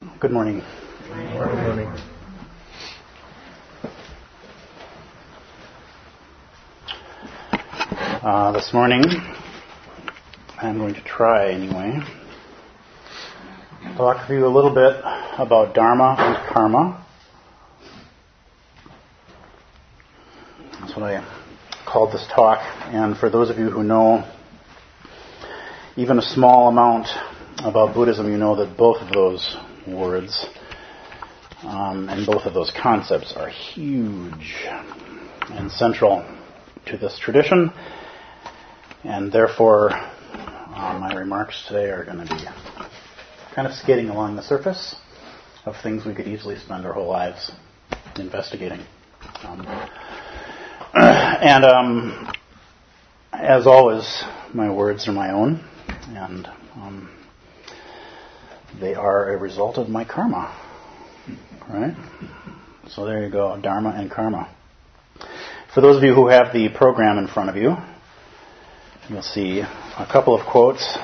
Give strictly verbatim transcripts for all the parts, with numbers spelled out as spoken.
Good morning. Good morning. Uh, this morning, I'm going to try anyway, talk to you a little bit about Dharma and Karma. That's what I called this talk. And for those of you who know even a small amount about Buddhism, you know that both of those words um, and both of those concepts are huge and central to this tradition, and therefore uh, my remarks today are going to be kind of skating along the surface of things we could easily spend our whole lives investigating. Um, and um, as always, my words are my own, and um, they are a result of my karma, right? So there you go, Dharma and Karma. For those of you who have the program in front of you, you'll see a couple of quotes.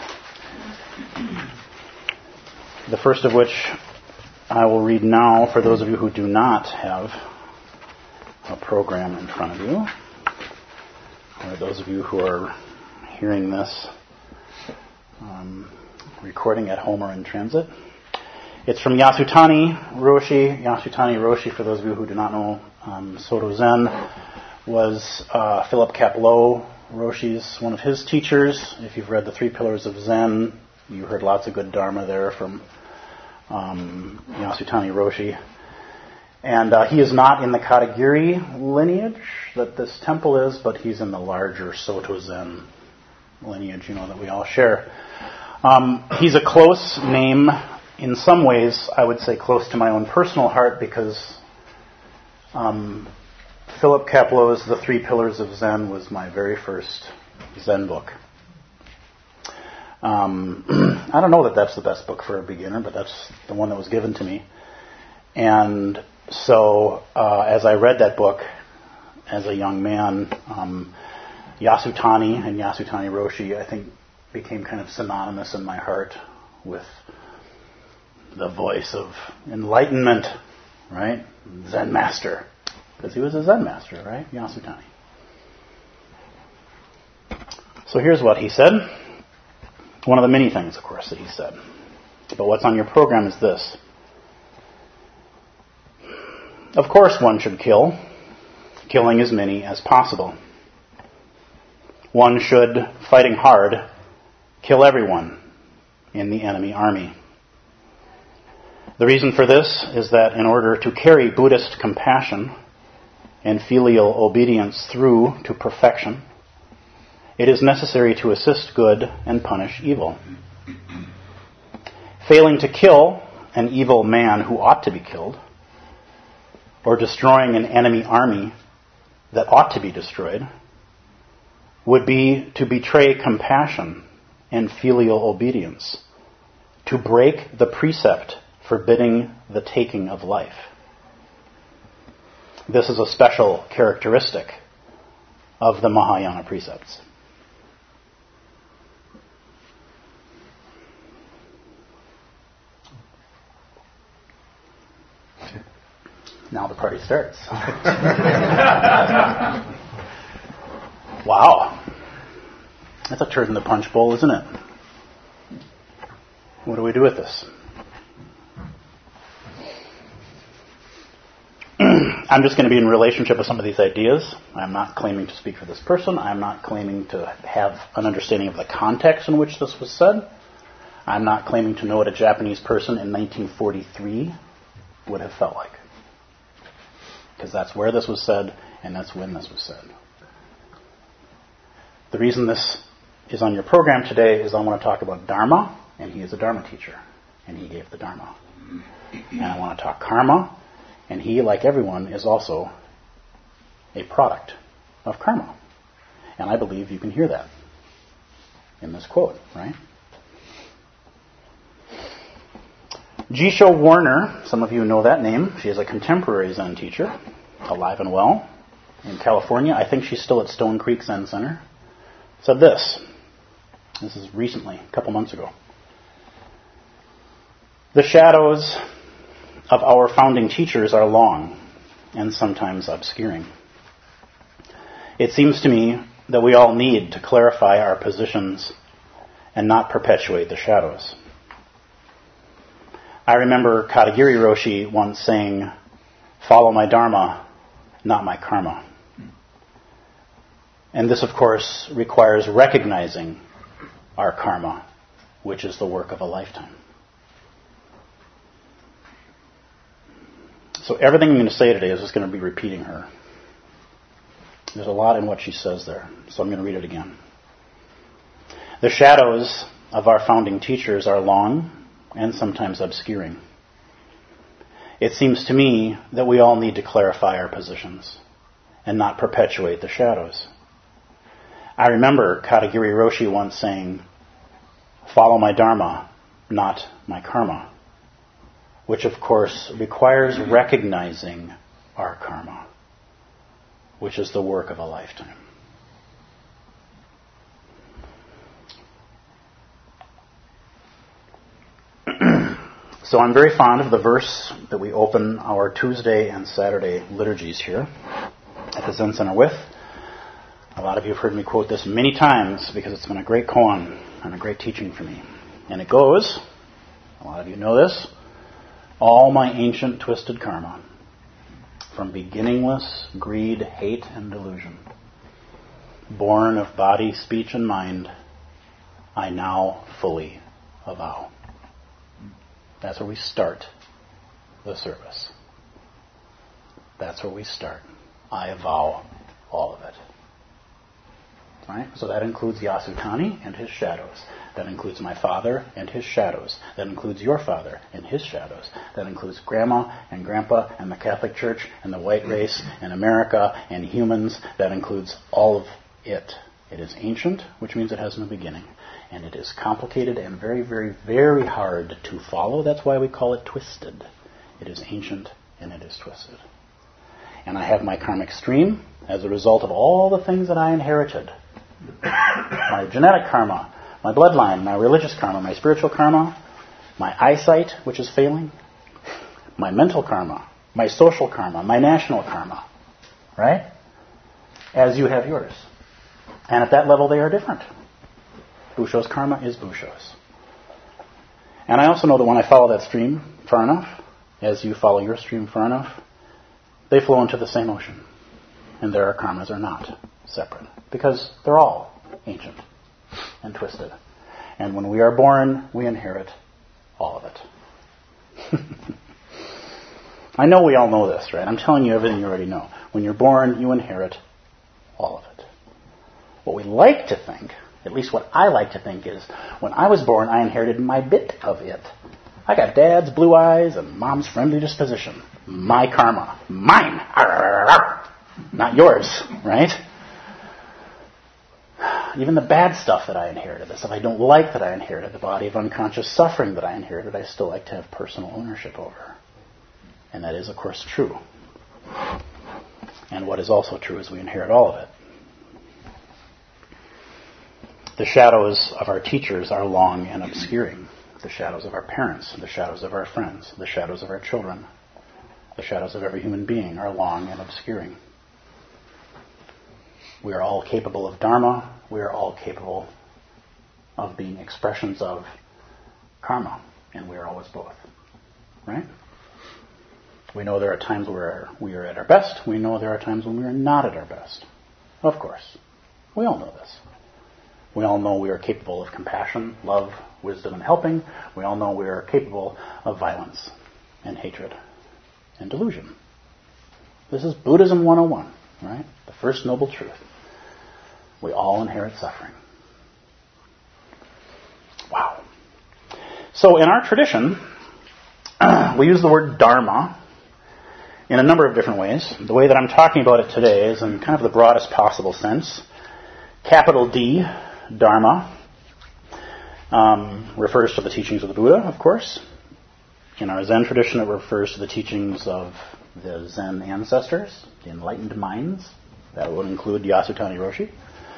The first of which I will read now for those of you who do not have a program in front of you, or those of you who are hearing this um, recording at home or in transit. It's from Yasutani Roshi. Yasutani Roshi, for those of you who do not know um, Soto Zen, was uh, Philip Kapleau Roshi's, one of his teachers. If you've read The Three Pillars of Zen, you heard lots of good Dharma there from um, Yasutani Roshi. And uh, he is not in the Katagiri lineage that this temple is, but he's in the larger Soto Zen lineage, you know, that we all share. Um, he's a close name. In some ways, I would say close to my own personal heart, because um, Philip Kapleau's The Three Pillars of Zen was my very first Zen book. Um, I don't know that that's the best book for a beginner, but that's the one that was given to me. And so, uh, as I read that book as a young man, um, Yasutani and Yasutani Roshi, I think, became kind of synonymous in my heart with the voice of enlightenment, right? Zen master. Because he was a Zen master, right? Yasutani. So here's what he said. One of the many things, of course, that he said. But what's on your program is this. Of course one should kill, killing as many as possible. One should, fighting hard, kill everyone in the enemy army. The reason for this is that in order to carry Buddhist compassion and filial obedience through to perfection, it is necessary to assist good and punish evil. Failing to kill an evil man who ought to be killed, or destroying an enemy army that ought to be destroyed, would be to betray compassion and filial obedience, to break the precept forbidding the taking of life. This is a special characteristic of the Mahayana precepts. Now the party starts. Wow. That's a turd in the punch bowl, isn't it? What do we do with this? I'm just going to be in relationship with some of these ideas. I'm not claiming to speak for this person. I'm not claiming to have an understanding of the context in which this was said. I'm not claiming to know what a Japanese person in nineteen forty-three would have felt like. Because that's where this was said, and that's when this was said. The reason this is on your program today is I want to talk about Dharma, and he is a Dharma teacher, and he gave the Dharma. And I want to talk Karma, and he, like everyone, is also a product of karma. And I believe you can hear that in this quote, right? Jisho Warner, some of you know that name. She is a contemporary Zen teacher, alive and well, in California. I think she's still at Stone Creek Zen Center. Said this. This is recently, a couple months ago. The shadows of our founding teachers are long and sometimes obscuring. It seems to me that we all need to clarify our positions and not perpetuate the shadows. I remember Katagiri Roshi once saying, "Follow my dharma, not my karma." And this, of course, requires recognizing our karma, which is the work of a lifetime. So everything I'm going to say today is just going to be repeating her. There's a lot in what she says there, so I'm going to read it again. The shadows of our founding teachers are long and sometimes obscuring. It seems to me that we all need to clarify our positions and not perpetuate the shadows. I remember Katagiri Roshi once saying, "Follow my dharma, not my karma," which of course requires recognizing our karma, which is the work of a lifetime. So I'm very fond of the verse that we open our Tuesday and Saturday liturgies here at the Zen Center with. A lot of you have heard me quote this many times because it's been a great koan and a great teaching for me. And it goes, a lot of you know this, "All my ancient twisted karma, from beginningless greed, hate, and delusion, born of body, speech, and mind, I now fully avow." That's where we start the service. That's where we start. I avow all of it. Right? So that includes Yasutani and his shadows. That includes my father and his shadows. That includes your father and his shadows. That includes grandma and grandpa and the Catholic Church and the white race and America and humans. That includes all of it. It is ancient, which means it has no beginning. And it is complicated and very, very, very hard to follow. That's why we call it twisted. It is ancient and it is twisted. And I have my karmic stream as a result of all the things that I inherited. My genetic karma, my bloodline, my religious karma, my spiritual karma, my eyesight, which is failing, my mental karma, my social karma, my national karma. Right? As you have yours. And at that level they are different. Busho's karma is Busho's. And I also know that when I follow that stream far enough, as you follow your stream far enough, they flow into the same ocean. And their karmas are not separate. Because they're all ancient and twisted. And when we are born, we inherit all of it. I know we all know this, right? I'm telling you everything you already know. When you're born, you inherit all of it. What we like to think, at least what I like to think, is when I was born, I inherited my bit of it. I got dad's blue eyes and mom's friendly disposition. My karma. Mine. Not yours, right? Even the bad stuff that I inherited, the stuff I don't like that I inherited, the body of unconscious suffering that I inherited, I still like to have personal ownership over. And that is, of course, true. And what is also true is we inherit all of it. The shadows of our teachers are long and obscuring. The shadows of our parents, the shadows of our friends, the shadows of our children, the shadows of every human being are long and obscuring. We are all capable of dharma. We are all capable of being expressions of karma. And we are always both. Right? We know there are times where we are at our best. We know there are times when we are not at our best. Of course. We all know this. We all know we are capable of compassion, love, wisdom, and helping. We all know we are capable of violence and hatred and delusion. This is Buddhism one oh one, right? The first noble truth. We all inherit suffering. Wow. So in our tradition, we use the word dharma in a number of different ways. The way that I'm talking about it today is in kind of the broadest possible sense. Capital D, Dharma, um, refers to the teachings of the Buddha, of course. In our Zen tradition, it refers to the teachings of the Zen ancestors, the enlightened minds. That would include Yasutani Roshi.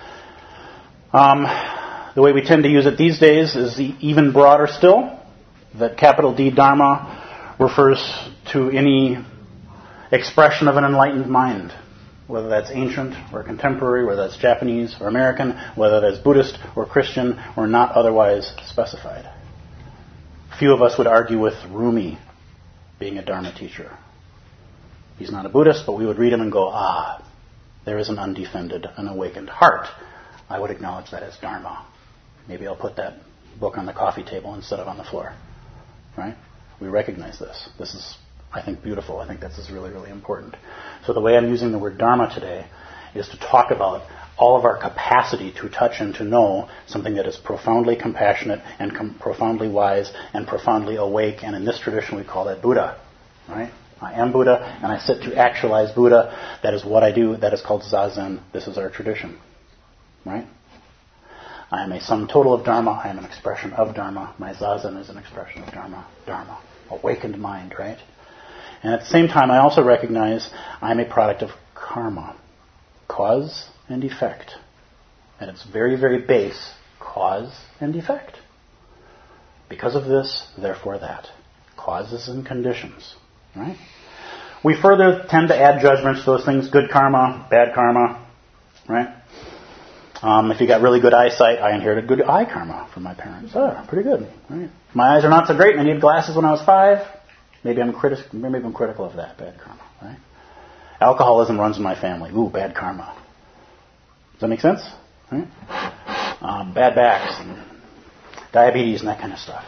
Um, the way we tend to use it these days is even broader still. that capital D Dharma refers to any expression of an enlightened mind, whether that's ancient or contemporary, whether that's Japanese or American, whether that's Buddhist or Christian or not otherwise specified. Few of us would argue with Rumi being a Dharma teacher. He's not a Buddhist, but we would read him and go, ah, there is an undefended, an awakened heart. I would acknowledge that as Dharma. Maybe I'll put that book on the coffee table instead of on the floor. Right? We recognize this. This is, I think, beautiful. I think this is really, really important. So the way I'm using the word Dharma today is to talk about all of our capacity to touch and to know something that is profoundly compassionate and com- profoundly wise and profoundly awake. And in this tradition, we call that Buddha. Right? I am Buddha, and I sit to actualize Buddha. That is what I do. That is called Zazen. This is our tradition. Right? I am a sum total of Dharma. I am an expression of Dharma. My Zazen is an expression of Dharma. Dharma. Awakened mind, right? And at the same time, I also recognize I am a product of karma. Cause and effect. At its very, very base, cause and effect. Because of this, therefore that. Causes and conditions. Right? We further tend to add judgments to those things. Good karma, bad karma. Right? Um, if you got really good eyesight, I inherited good eye karma from my parents. Oh, pretty good. Right? My eyes are not so great, and I needed glasses when I was five. Maybe I'm, critis- maybe I'm critical of that. Bad karma. Right? Alcoholism runs in my family. Ooh, bad karma. Does that make sense? Right? Um, bad backs and diabetes and that kind of stuff.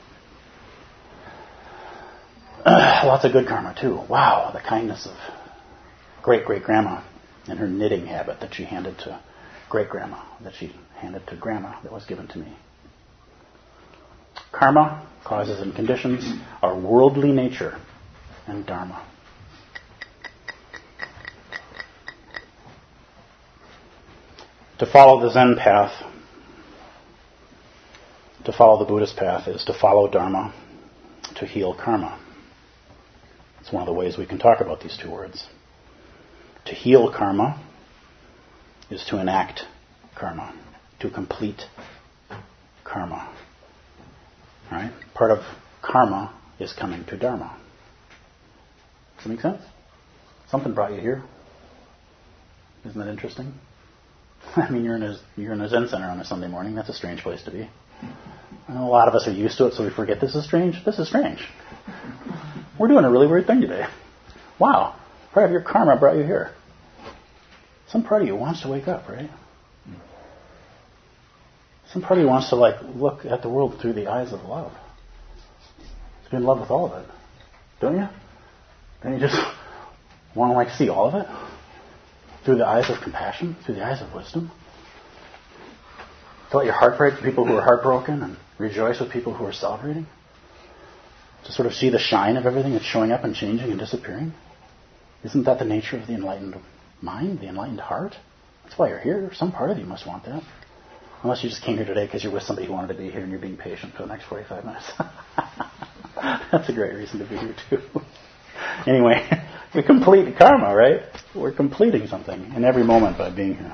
Uh, lots of good karma, too. Wow, the kindness of great-great-grandma and her knitting habit that she handed to great-grandma, that she handed to grandma, that was given to me. Karma, causes and conditions, are worldly nature and Dharma. To follow the Zen path, to follow the Buddhist path, is to follow Dharma, to heal karma. It's one of the ways we can talk about these two words. To heal karma is to enact karma, to complete karma. Right? Part of karma is coming to Dharma. Does that make sense? Something brought you here. Isn't that interesting? I mean, you're in a you're in a Zen center on a Sunday morning. That's a strange place to be. I know a lot of us are used to it, so we forget this is strange. This is strange. We're doing a really weird thing today. Wow. Part of your karma brought you here. Some part of you wants to wake up, right? Some part of you wants to like look at the world through the eyes of love. To be in love with all of it. Don't you? Don't you just want to like see all of it? Through the eyes of compassion? Through the eyes of wisdom? To let your heart break to people who are heartbroken and rejoice with people who are celebrating? To sort of see the shine of everything that's showing up and changing and disappearing? Isn't that the nature of the enlightened mind, the enlightened heart? That's why you're here. Some part of you must want that. Unless you just came here today because you're with somebody who wanted to be here and you're being patient for the next forty-five minutes. That's a great reason to be here too. Anyway, we complete karma, right? We're completing something in every moment by being here.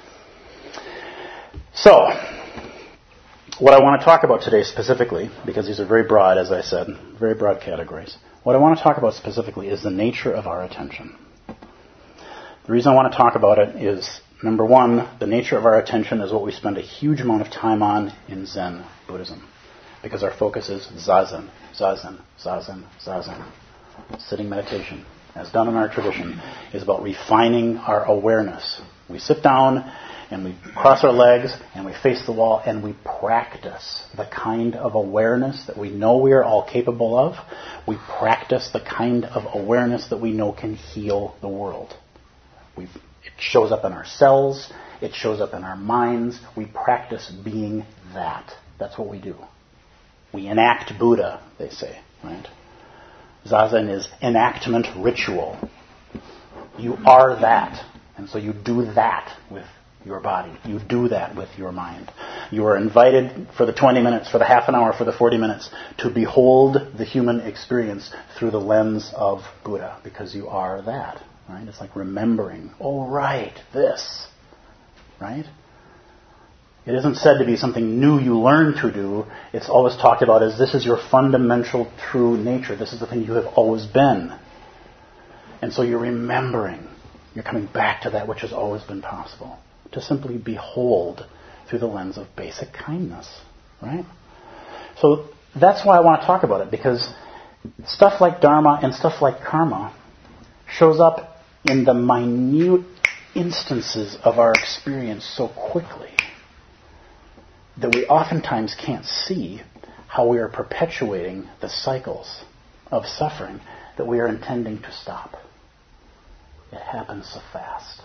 So, what I want to talk about today specifically, because these are very broad, as I said, very broad categories. What I want to talk about specifically is the nature of our attention. The reason I want to talk about it is, number one, the nature of our attention is what we spend a huge amount of time on in Zen Buddhism. Because our focus is Zazen, Zazen, Zazen, Zazen. Sitting meditation, as done in our tradition, is about refining our awareness. We sit down and we cross our legs and we face the wall and we practice the kind of awareness that we know we are all capable of. We practice the kind of awareness that we know can heal the world. We've, it shows up in our cells. It shows up in our minds. We practice being that. That's what we do. We enact Buddha, they say, right? Zazen is enactment ritual. You are that. And so you do that with your body. You do that with your mind. You are invited for the twenty minutes, for the half an hour, for the forty minutes, to behold the human experience through the lens of Buddha, because you are that. Right? It's like remembering, oh right, this. Right? It isn't said to be something new you learn to do. It's always talked about as this is your fundamental true nature. This is the thing you have always been. And so you're remembering. You're coming back to that which has always been possible. To simply behold through the lens of basic kindness. Right? So that's why I want to talk about it. Because stuff like dharma and stuff like karma shows up in the minute instances of our experience so quickly that we oftentimes can't see how we are perpetuating the cycles of suffering that we are intending to stop. It happens so fast.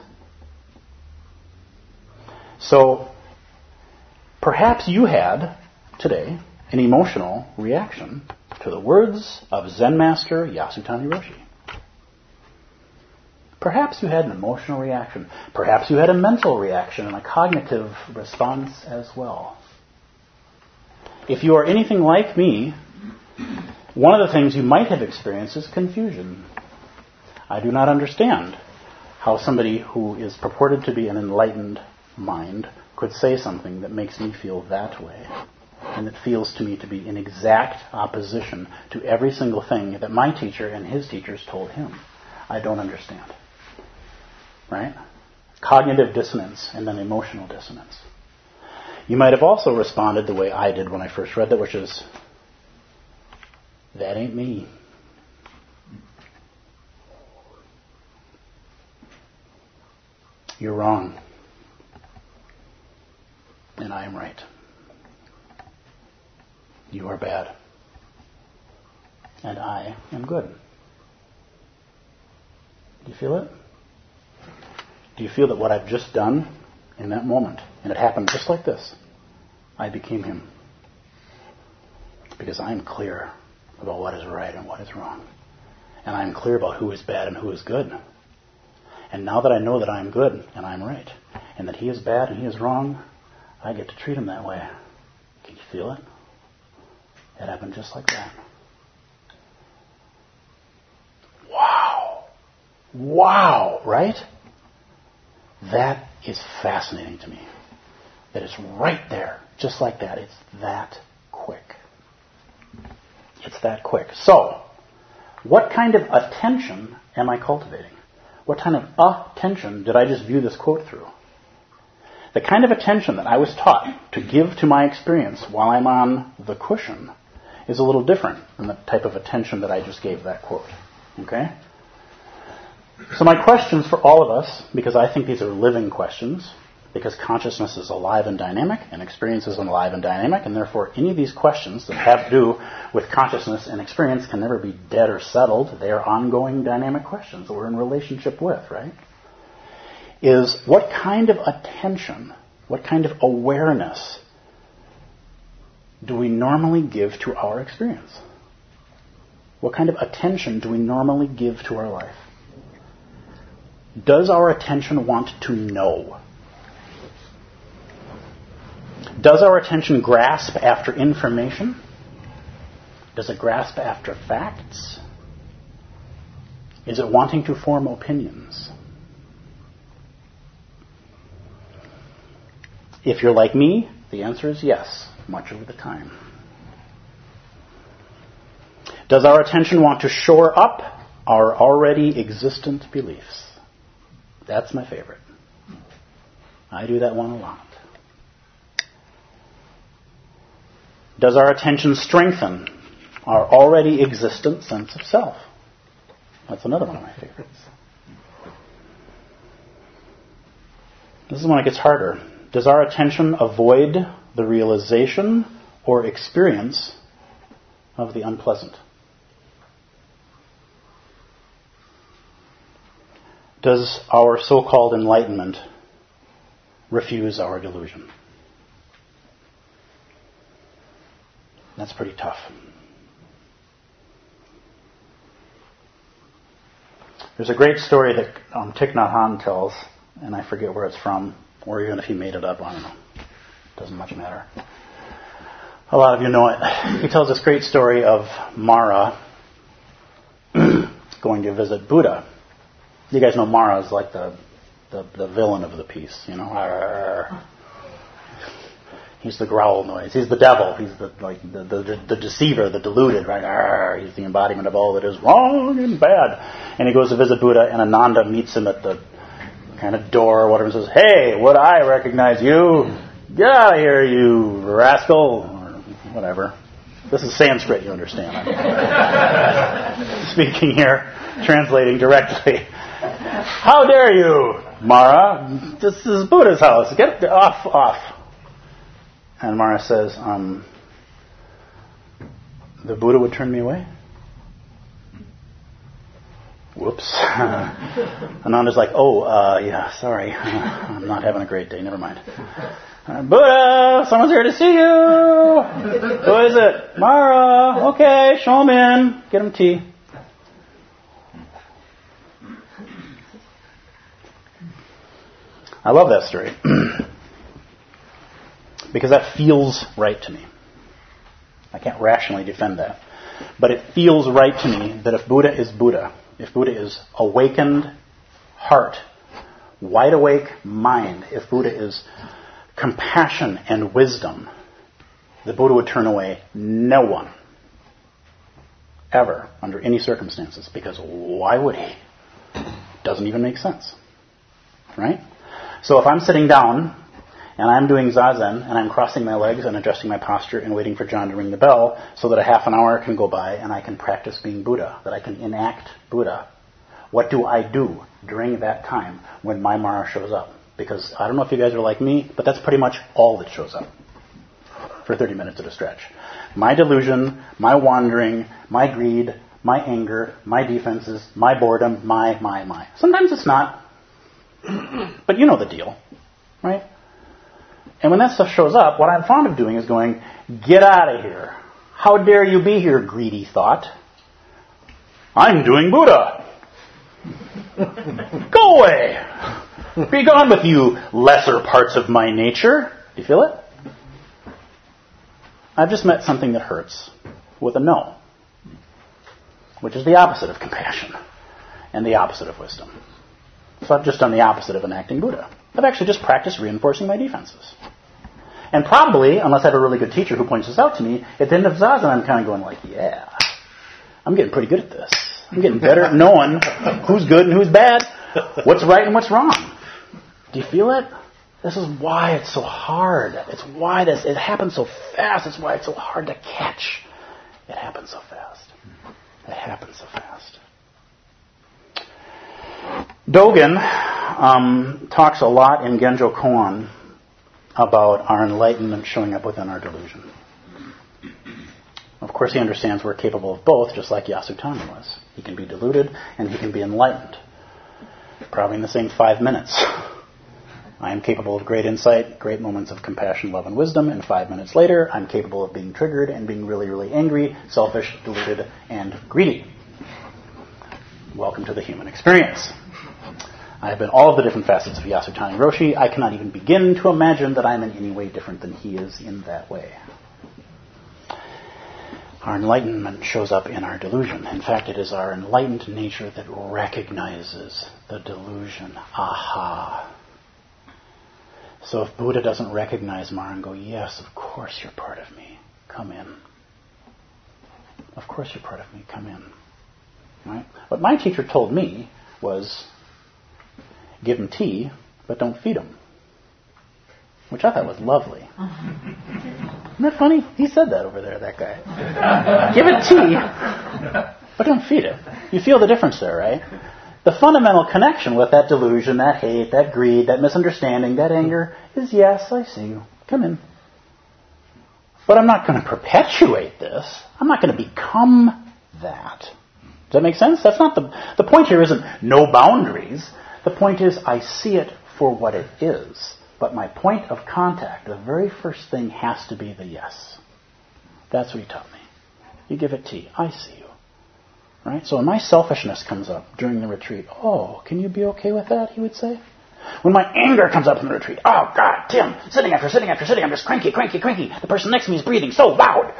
So, perhaps you had today an emotional reaction to the words of Zen master Yasutani Roshi. Perhaps you had an emotional reaction. Perhaps you had a mental reaction and a cognitive response as well. If you are anything like me, one of the things you might have experienced is confusion. I do not understand how somebody who is purported to be an enlightened mind could say something that makes me feel that way, and that feels to me to be in exact opposition to every single thing that my teacher and his teachers told him. I don't understand. Right? Cognitive dissonance and then emotional dissonance. You might have also responded the way I did when I first read that, which is, that ain't me. You're wrong. And I am right. You are bad. And I am good. Do you feel it? Do you feel that what I've just done in that moment, and it happened just like this, I became him? Because I am clear about what is right and what is wrong. And I am clear about who is bad and who is good. And now that I know that I am good and I am right, and that he is bad and he is wrong, I get to treat him that way. Can you feel it? It happened just like that. Wow. Wow, right? That is fascinating to me. That it's right there, just like that. It's that quick. It's that quick. So, what kind of attention am I cultivating? What kind of attention did I just view this quote through? The kind of attention that I was taught to give to my experience while I'm on the cushion is a little different than the type of attention that I just gave that quote. Okay? So my questions for all of us, because I think these are living questions, because consciousness is alive and dynamic, and experience is alive and dynamic, and therefore any of these questions that have to do with consciousness and experience can never be dead or settled. They are ongoing dynamic questions that we're in relationship with, right? Is what kind of attention, what kind of awareness do we normally give to our experience? What kind of attention do we normally give to our life? Does our attention want to know? Does our attention grasp after information? Does it grasp after facts? Is it wanting to form opinions? If you're like me, the answer is yes, much of the time. Does our attention want to shore up our already existent beliefs? That's my favorite. I do that one a lot. Does our attention strengthen our already existent sense of self? That's another one of my favorites. This is when it gets harder. Does our attention avoid the realization or experience of the unpleasant? Does our so-called enlightenment refuse our delusion? That's pretty tough. There's a great story that um, Thich Nhat Hanh tells, and I forget where it's from, or even if he made it up, I don't know. Doesn't much matter. A lot of you know it. He tells this great story of Mara going to visit Buddha. You guys know Mara is like the, the, the villain of the piece, you know. He's the growl noise. He's the devil. He's the like the the, the deceiver, the deluded, right? Arr, he's the embodiment of all that is wrong and bad. And he goes to visit Buddha, and Ananda meets him at the kind of door or whatever and says, "Hey, would I recognize you? Get out of here, you rascal," or whatever. This is Sanskrit, you understand. I'm speaking here, translating directly. "How dare you, Mara? This is Buddha's house. Get off, off." And Mara says, um, "The Buddha would turn me away?" Whoops. Ananda's like, "Oh, uh, yeah, sorry. I'm not having a great day. Never mind." Uh, "Buddha, someone's here to see you." "Who is it?" "Mara." "Okay, show him in. Get him tea." I love that story because that feels right to me. I can't rationally defend that. But it feels right to me that if Buddha is Buddha, if Buddha is awakened heart, wide awake mind, if Buddha is compassion and wisdom, the Buddha would turn away no one. Ever, under any circumstances. Because why would he? Doesn't even make sense. Right? So if I'm sitting down and I'm doing zazen and I'm crossing my legs and adjusting my posture and waiting for John to ring the bell so that a half an hour can go by and I can practice being Buddha, that I can enact Buddha, what do I do during that time when my Mara shows up? Because I don't know if you guys are like me, but that's pretty much all that shows up for thirty minutes at a stretch. My delusion, my wandering, my greed, my anger, my defenses, my boredom, my, my, my. Sometimes it's not. But you know the deal, right? And when that stuff shows up, what I'm fond of doing is going, "Get out of here. How dare you be here, greedy thought? I'm doing Buddha. Go away. Be gone with you lesser parts of my nature." Do you feel it? I've just met something that hurts with a no, which is the opposite of compassion and the opposite of wisdom. So I've just done the opposite of enacting Buddha. I've actually just practiced reinforcing my defenses. And probably, unless I have a really good teacher who points this out to me, at the end of Zazen I'm kind of going like, yeah, I'm getting pretty good at this. I'm getting better at knowing who's good and who's bad, what's right and what's wrong. Do you feel it? This is why it's so hard. It's why this, it happens so fast. It's why it's so hard to catch. It happens so fast. It happens so fast. Dogen um, talks a lot in Genjo Koan about our enlightenment showing up within our delusion. Of course, he understands we're capable of both, just like Yasutani was. He can be deluded and he can be enlightened. Probably in the same five minutes. I am capable of great insight, great moments of compassion, love, and wisdom, and five minutes later, I'm capable of being triggered and being really, really angry, selfish, deluded, and greedy. Welcome to the human experience. I have been all of the different facets of Yasutani Roshi. I cannot even begin to imagine that I'm in any way different than he is in that way. Our enlightenment shows up in our delusion. In fact, it is our enlightened nature that recognizes the delusion. Aha. So if Buddha doesn't recognize Mara and go, yes, of course you're part of me. Come in. Of course you're part of me. Come in. Right? What my teacher told me was, give him tea, but don't feed him. Which I thought was lovely. Isn't that funny? He said that over there, that guy. Give it tea, but don't feed it. You feel the difference there, right? The fundamental connection with that delusion, that hate, that greed, that misunderstanding, that anger is, yes, I see you. Come in. But I'm not going to perpetuate this. I'm not going to become that. Does that make sense? That's not the... The point here isn't no boundaries. The point is I see it for what it is. But my point of contact, the very first thing has to be the yes. That's what he taught me. You give it tea. I see you. Right? So when my selfishness comes up during the retreat, oh, can you be okay with that, he would say? When my anger comes up in the retreat, oh, God, Tim, sitting after sitting after sitting, I'm just cranky, cranky, cranky. The person next to me is breathing so loud.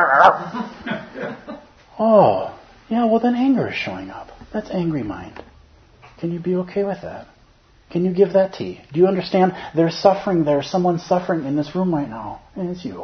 Oh, yeah, well then anger is showing up. That's angry mind. Can you be okay with that? Can you give that tea? Do you understand? There's suffering there. Someone's suffering in this room right now. And it's you.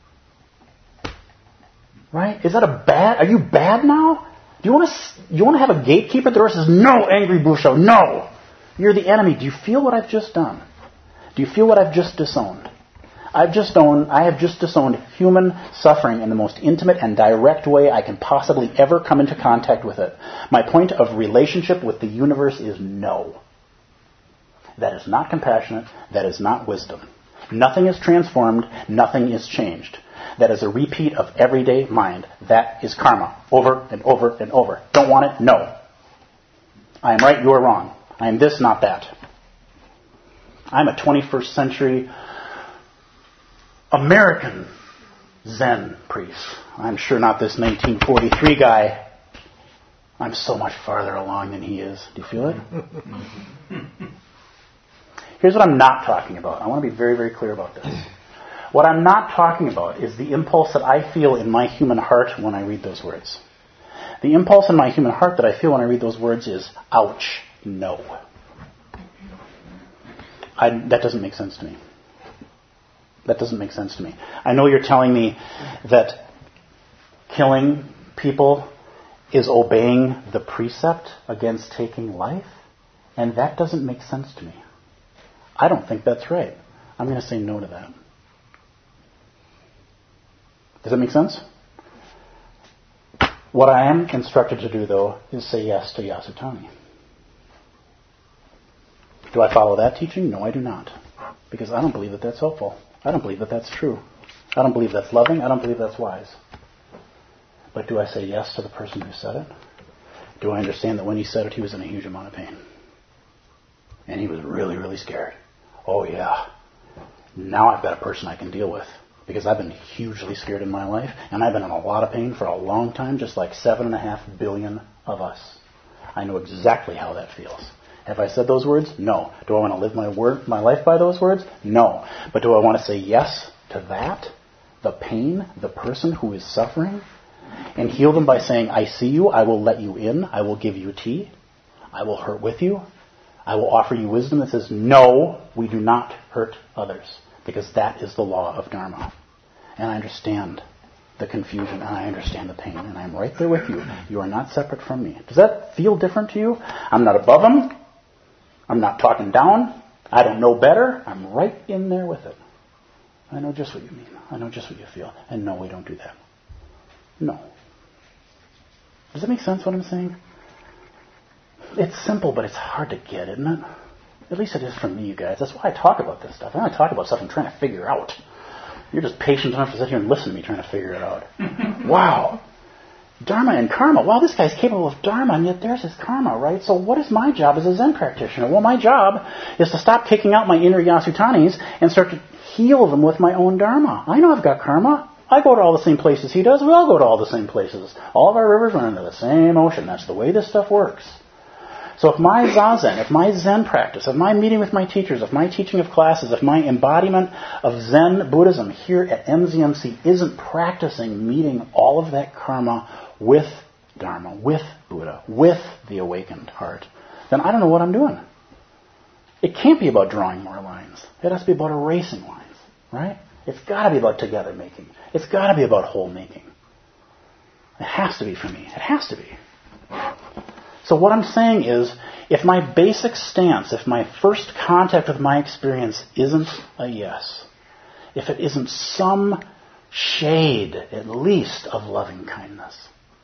Right? Is that a bad... Are you bad now? Do you want to you want to have a gatekeeper at the door that says, no, angry Busho, no. You're the enemy. Do you feel what I've just done? Do you feel what I've just disowned? I've just owned, I have just disowned human suffering in the most intimate and direct way I can possibly ever come into contact with it. My point of relationship with the universe is no. That is not compassionate. That is not wisdom. Nothing is transformed. Nothing is changed. That is a repeat of everyday mind. That is karma. Over and over and over. Don't want it? No. I am right, you are wrong. I am this, not that. I'm a twenty-first century American Zen priest. I'm sure not this nineteen forty-three guy. I'm so much farther along than he is. Do you feel it? Here's what I'm not talking about. I want to be very, very clear about this. What I'm not talking about is the impulse that I feel in my human heart when I read those words. The impulse in my human heart that I feel when I read those words is, ouch, no. I, that doesn't make sense to me. That doesn't make sense to me. I know you're telling me that killing people is obeying the precept against taking life, and that doesn't make sense to me. I don't think that's right. I'm going to say no to that. Does that make sense? What I am instructed to do, though, is say yes to Yasutani. Do I follow that teaching? No, I do not. Because I don't believe that that's helpful. I don't believe that that's true. I don't believe that's loving. I don't believe that's wise. But do I say yes to the person who said it? Do I understand that when he said it, he was in a huge amount of pain? And he was really, really scared. Oh, yeah. Now I've got a person I can deal with. Because I've been hugely scared in my life. And I've been in a lot of pain for a long time, just like seven and a half billion of us. I know exactly how that feels. Have I said those words? No. Do I want to live my word, my life by those words? No. But do I want to say yes to that? The pain, the person who is suffering? And heal them by saying, I see you, I will let you in, I will give you tea, I will hurt with you, I will offer you wisdom that says, no, we do not hurt others. Because that is the law of Dharma. And I understand the confusion, and I understand the pain, and I'm right there with you. You are not separate from me. Does that feel different to you? I'm not above them. I'm not talking down. I don't know better. I'm right in there with it. I know just what you mean. I know just what you feel. And no, we don't do that. No. Does that make sense what I'm saying? It's simple, but it's hard to get, isn't it? At least it is for me, you guys. That's why I talk about this stuff. I only talk about stuff I'm trying to figure out. You're just patient enough to sit here and listen to me trying to figure it out. Wow. Dharma and karma. Wow, this guy's capable of dharma, and yet there's his karma, right? So what is my job as a Zen practitioner? Well, my job is to stop kicking out my inner Yasutanis and start to heal them with my own dharma. I know I've got karma. I go to all the same places he does. We all go to all the same places. All of our rivers run into the same ocean. That's the way this stuff works. So if my Zazen, if my Zen practice, if my meeting with my teachers, if my teaching of classes, if my embodiment of Zen Buddhism here at M Z M C isn't practicing meeting all of that karma with Dharma, with Buddha, with the awakened heart, then I don't know what I'm doing. It can't be about drawing more lines. It has to be about erasing lines, right? It's got to be about together making. It's got to be about whole making. It has to be for me. It has to be. So what I'm saying is, if my basic stance, if my first contact with my experience isn't a yes, if it isn't some shade, at least, of loving kindness,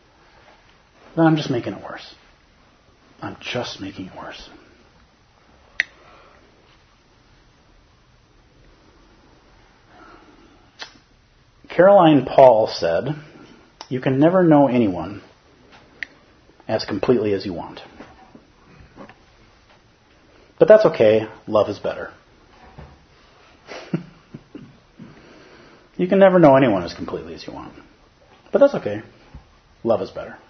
then I'm just making it worse. I'm just making it worse. Caroline Paul said, you can never know anyone as completely as you want. But that's okay. Love is better. You can never know anyone as completely as you want. But that's okay. Love is better.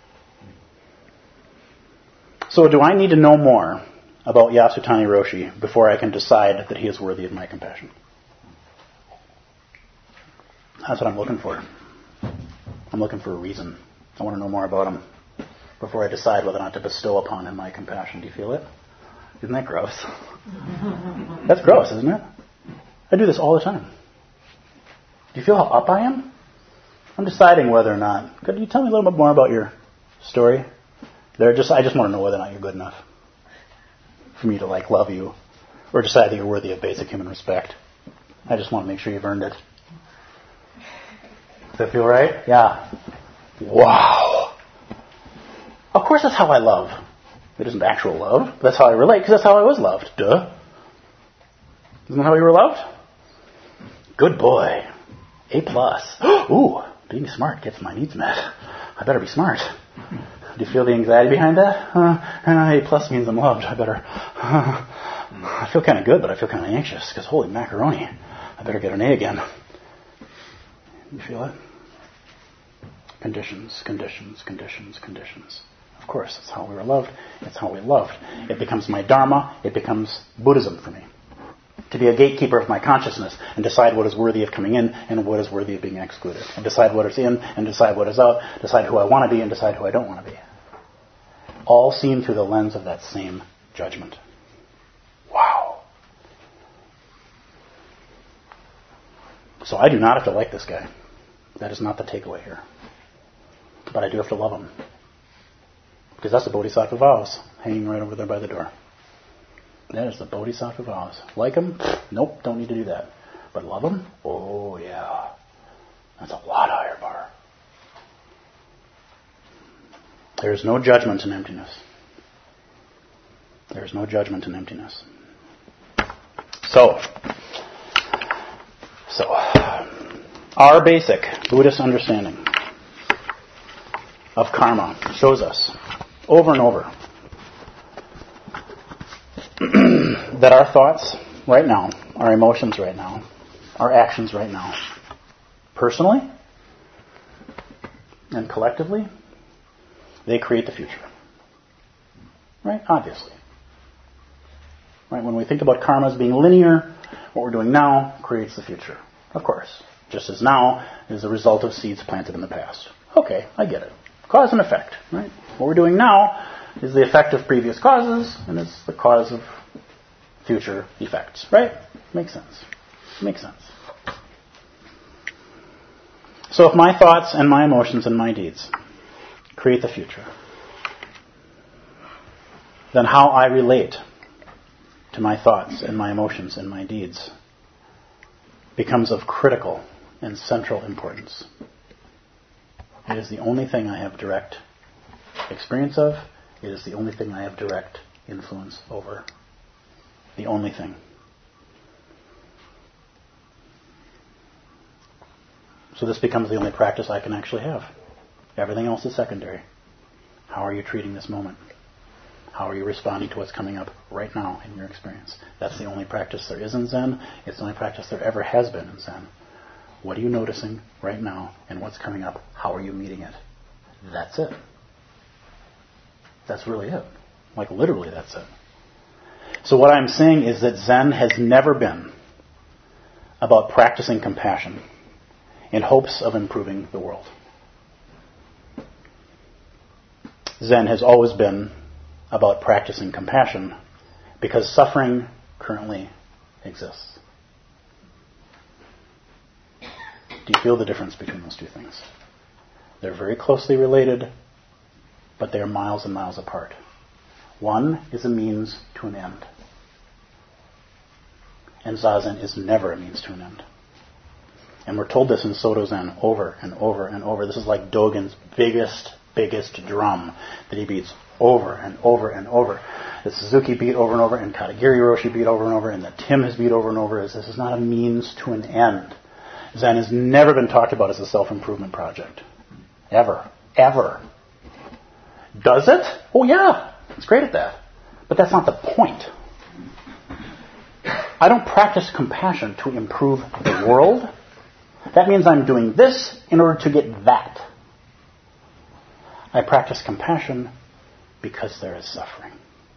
So do I need to know more about Yasutani Roshi before I can decide that he is worthy of my compassion? That's what I'm looking for. I'm looking for a reason. I want to know more about him before I decide whether or not to bestow upon him my compassion. Do you feel it? Isn't that gross? That's gross, isn't it? I do this all the time. Do you feel how up I am? I'm deciding whether or not. Could you tell me a little bit more about your story? There, just I just want to know whether or not you're good enough for me to like love you, or decide that you're worthy of basic human respect. I just want to make sure you've earned it. Does that feel right? Yeah. Wow. Of course, that's how I love. It isn't actual love. That's how I relate, because that's how I was loved. Duh. Isn't that how you were loved? Good boy. A plus. Ooh, being smart gets my needs met. I better be smart. Do you feel the anxiety behind that? Uh, uh, A plus means I'm loved. I better... Uh, I feel kind of good, but I feel kind of anxious, because holy macaroni. I better get an A again. You feel it? Conditions, conditions, conditions, conditions. Of course, it's how we were loved. It's how we loved. It becomes my dharma. It becomes Buddhism for me. To be a gatekeeper of my consciousness and decide what is worthy of coming in and what is worthy of being excluded. And decide what is in and decide what is out. Decide who I want to be and decide who I don't want to be. All seen through the lens of that same judgment. Wow. So I do not have to like this guy. That is not the takeaway here. But I do have to love him. Because that's the Bodhisattva vows hanging right over there by the door. That is the Bodhisattva vows. Like him? Nope, don't need to do that. But love him? Oh, yeah. That's a lot higher bar. There is no judgment in emptiness. There is no judgment in emptiness. So, so, our basic Buddhist understanding of karma shows us over and over that our thoughts right now, our emotions right now, our actions right now, personally and collectively, they create the future. Right? Obviously. Right? When we think about karma as being linear, what we're doing now creates the future. Of course. Just as now is the result of seeds planted in the past. Okay, I get it. Cause and effect. Right? What we're doing now is the effect of previous causes, and it's the cause of future effects. Right? Makes sense. Makes sense. So if my thoughts and my emotions and my deeds create the future, then how I relate to my thoughts and my emotions and my deeds becomes of critical and central importance. It is the only thing I have direct experience of. It is the only thing I have direct influence over. The only thing. So this becomes the only practice I can actually have. Everything else is secondary. How are you treating this moment? How are you responding to what's coming up right now in your experience? That's the only practice there is in Zen. It's the only practice there ever has been in Zen. What are you noticing right now and what's coming up? How are you meeting it? That's it. That's really it. Like literally that's it. So what I'm saying is that Zen has never been about practicing compassion in hopes of improving the world. Zen has always been about practicing compassion because suffering currently exists. Do you feel the difference between those two things? They're very closely related, but they are miles and miles apart. One is a means to an end. And Zazen is never a means to an end. And we're told this in Soto Zen over and over and over. This is like Dogen's biggest, biggest drum that he beats over and over and over. That Suzuki beat over and over, and Katagiri Roshi beat over and over, and that Tim has beat over and over, is this is not a means to an end. Zen has never been talked about as a self-improvement project. Ever. Ever. Does it? Oh yeah, it's great at that. But that's not the point. I don't practice compassion to improve the world. That means I'm doing this in order to get that. I practice compassion because there is suffering.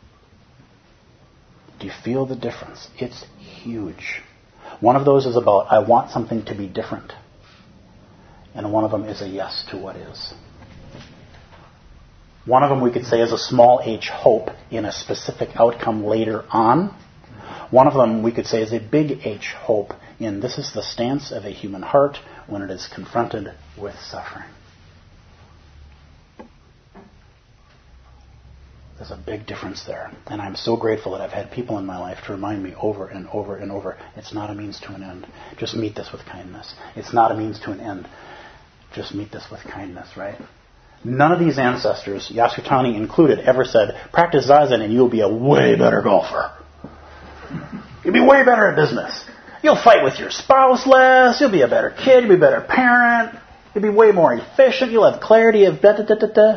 Do you feel the difference? It's huge. One of those is about, I want something to be different. And one of them is a yes to what is. One of them we could say is a small h hope in a specific outcome later on. One of them we could say is a big H hope in this is the stance of a human heart when it is confronted with suffering. There's a big difference there. And I'm so grateful that I've had people in my life to remind me over and over and over, it's not a means to an end. Just meet this with kindness. It's not a means to an end. Just meet this with kindness, right? None of these ancestors, Yasutani included, ever said, practice Zazen and you'll be a way better golfer. You'll be way better at business. You'll fight with your spouse less. You'll be a better kid. You'll be a better parent. You'll be way more efficient. You'll have clarity of da da da da da.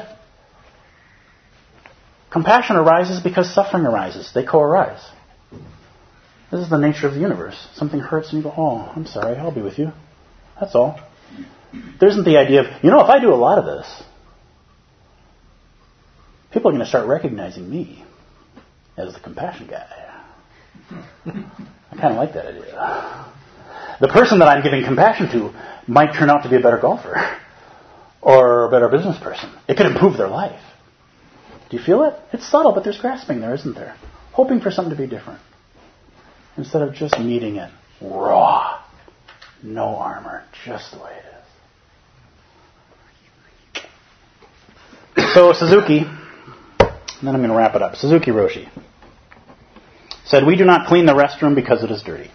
Compassion arises because suffering arises. They co-arise. This is the nature of the universe. Something hurts and you go, oh, I'm sorry, I'll be with you. That's all. There isn't the idea of, you know, if I do a lot of this, people are going to start recognizing me as the compassion guy. I kind of like that idea. The person that I'm giving compassion to might turn out to be a better golfer or a better business person. It could improve their life. Do you feel it? It's subtle, but there's grasping there, isn't there? Hoping for something to be different. Instead of just meeting it raw. No armor, just the way it is. So Suzuki, and then I'm going to wrap it up. Suzuki Roshi said, we do not clean the restroom because it is dirty.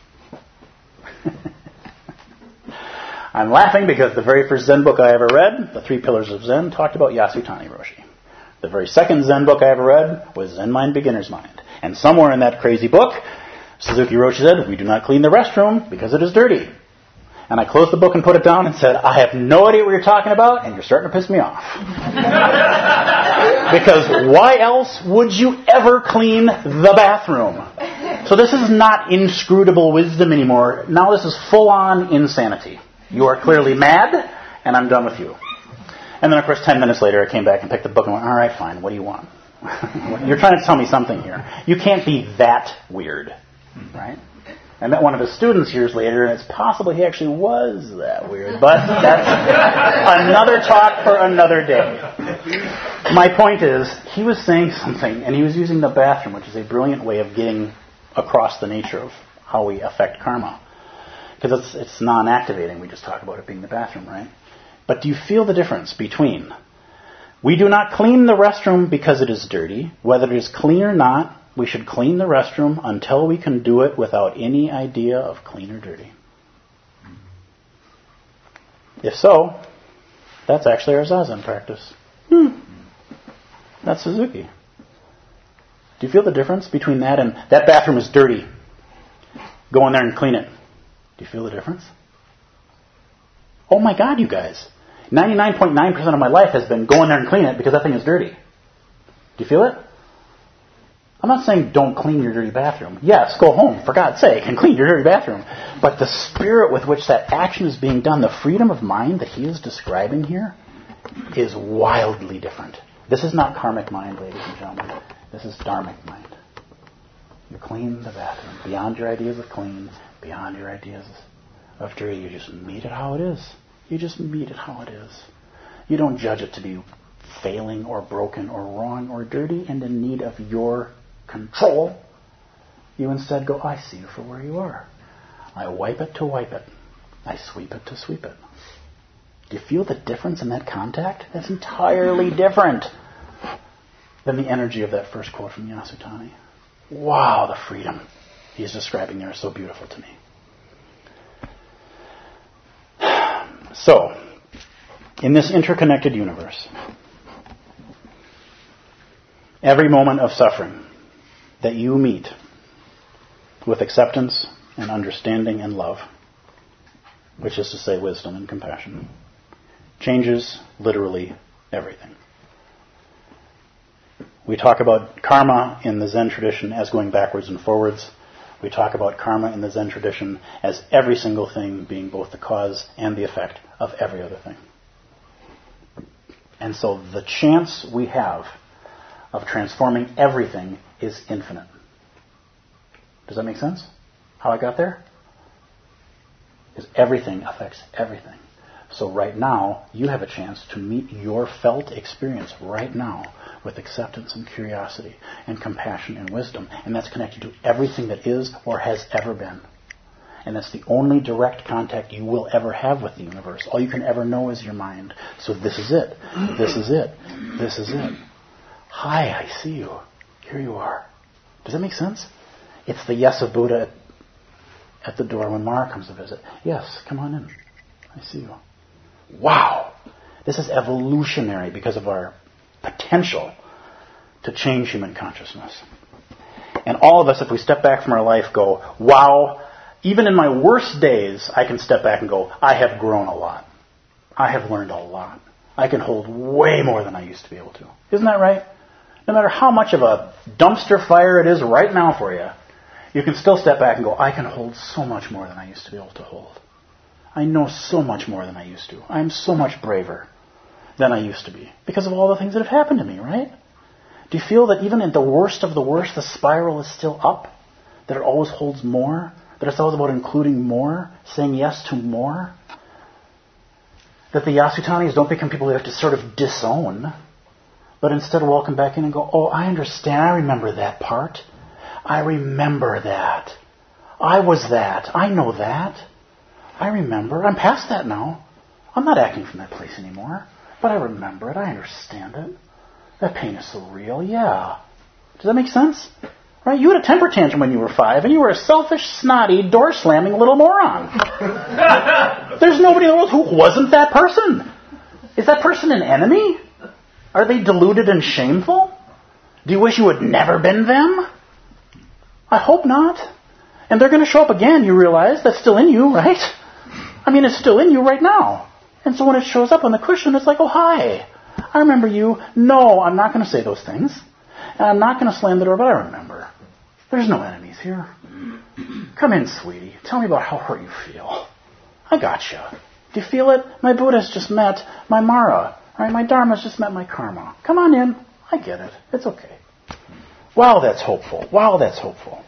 I'm laughing because the very first Zen book I ever read, The Three Pillars of Zen, talked about Yasutani Roshi. The very second Zen book I ever read was Zen Mind, Beginner's Mind. And somewhere in that crazy book, Suzuki Roshi said, we do not clean the restroom because it is dirty. And I closed the book and put it down and said, I have no idea what you're talking about, and you're starting to piss me off. Because why else would you ever clean the bathroom? So this is not inscrutable wisdom anymore. Now this is full-on insanity. You are clearly mad, and I'm done with you. And then, of course, ten minutes later, I came back and picked the book and went, all right, fine, what do you want? You're trying to tell me something here. You can't be that weird, right? I met one of his students years later, and it's possible he actually was that weird, but that's another talk for another day. My point is, he was saying something, and he was using the bathroom, which is a brilliant way of getting across the nature of how we affect karma. Because it's, it's non-activating. We just talk about it being the bathroom, right? But do you feel the difference between we do not clean the restroom because it is dirty, whether it is clean or not, we should clean the restroom until we can do it without any idea of clean or dirty. If so, that's actually our Zazen practice. Hmm. That's Suzuki. Do you feel the difference between that and that bathroom is dirty? Go in there and clean it. Do you feel the difference? Oh my God, you guys. ninety-nine point nine percent of my life has been go in there and clean it because that thing is dirty. Do you feel it? I'm not saying don't clean your dirty bathroom. Yes, go home, for God's sake, and clean your dirty bathroom. But the spirit with which that action is being done, the freedom of mind that he is describing here, is wildly different. This is not karmic mind, ladies and gentlemen. This is dharmic mind. You clean the bathroom beyond your ideas of clean, beyond your ideas of dirty. You just meet it how it is. You just meet it how it is. You don't judge it to be failing or broken or wrong or dirty and in need of your control. You instead go, I see you for where you are. I wipe it to wipe it. I sweep it to sweep it. Do you feel the difference in that contact? That's entirely different than the energy of that first quote from Yasutani. Wow, the freedom he's describing there is so beautiful to me. So, in this interconnected universe, every moment of suffering that you meet with acceptance and understanding and love, which is to say wisdom and compassion, changes literally everything. We talk about karma in the Zen tradition as going backwards and forwards. We talk about karma in the Zen tradition as every single thing being both the cause and the effect of every other thing. And so the chance we have of transforming everything is infinite. Does that make sense? How I got there? Because everything affects everything. So right now, you have a chance to meet your felt experience right now with acceptance and curiosity and compassion and wisdom. And that's connected to everything that is or has ever been. And that's the only direct contact you will ever have with the universe. All you can ever know is your mind. So this is it. This is it. This is it. Hi, I see you. Here you are. Does that make sense? It's the yes of Buddha at, at the door when Mara comes to visit. Yes, come on in. I see you. Wow. This is evolutionary because of our potential to change human consciousness. And all of us, if we step back from our life, go, wow, even in my worst days, I can step back and go, I have grown a lot. I have learned a lot. I can hold way more than I used to be able to. Isn't that right? No matter how much of a dumpster fire it is right now for you, you can still step back and go, I can hold so much more than I used to be able to hold. I know so much more than I used to. I'm so much braver than I used to be because of all the things that have happened to me, right? Do you feel that even in the worst of the worst, the spiral is still up? That it always holds more? That it's always about including more? Saying yes to more? That the Yasutanis don't become people who have to sort of disown, but instead welcome back in and go, oh, I understand. I remember that part. I remember that. I was that. I know that. I remember. I'm past that now. I'm not acting from that place anymore. But I remember it. I understand it. That pain is so real. Yeah. Does that make sense? Right? You had a temper tantrum when you were five, and you were a selfish, snotty, door-slamming little moron. There's nobody in the world who wasn't that person. Is that person an enemy? Are they deluded and shameful? Do you wish you had never been them? I hope not. And they're going to show up again, you realize. That's still in you, right? I mean, it's still in you right now. And so when it shows up on the cushion, it's like, oh, hi. I remember you. No, I'm not going to say those things. And I'm not going to slam the door, but I remember. There's no enemies here. Come in, sweetie. Tell me about how hurt you feel. I gotcha. Do you feel it? My Buddha's just met my Mara. Right? My Dharma's just met my karma. Come on in. I get it. It's okay. Wow, that's hopeful. Wow, that's hopeful.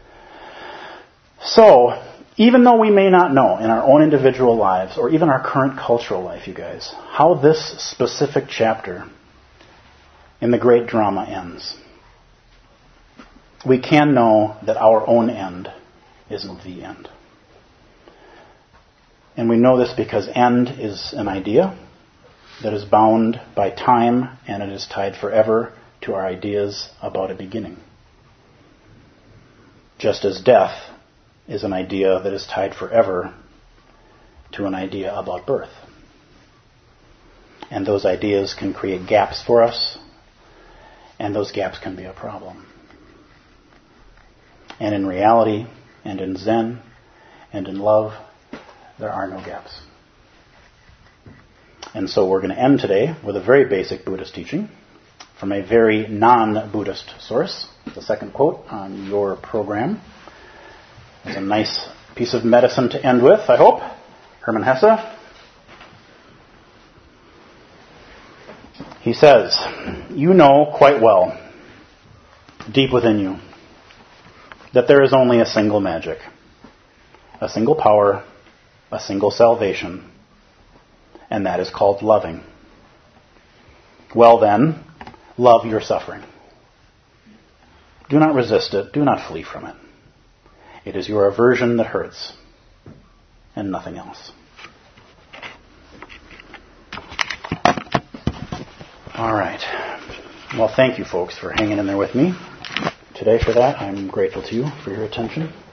So, even though we may not know in our own individual lives, or even our current cultural life, you guys, how this specific chapter in the great drama ends, we can know that our own end isn't the end. And we know this because end is an idea that is bound by time, and it is tied forever to our ideas about a beginning. Just as death is an idea that is tied forever to an idea about birth. And those ideas can create gaps for us, and those gaps can be a problem. And in reality, and in Zen, and in love, there are no gaps. And so we're going to end today with a very basic Buddhist teaching from a very non-Buddhist source. The second quote on your program. It's a nice piece of medicine to end with, I hope. Hermann Hesse. He says, you know quite well, deep within you, that there is only a single magic, a single power, a single salvation, and that is called loving. Well then, love your suffering. Do not resist it. Do not flee from it. It is your aversion that hurts, and nothing else. All right. Well, thank you, folks, for hanging in there with me today. For that, I'm grateful to you for your attention.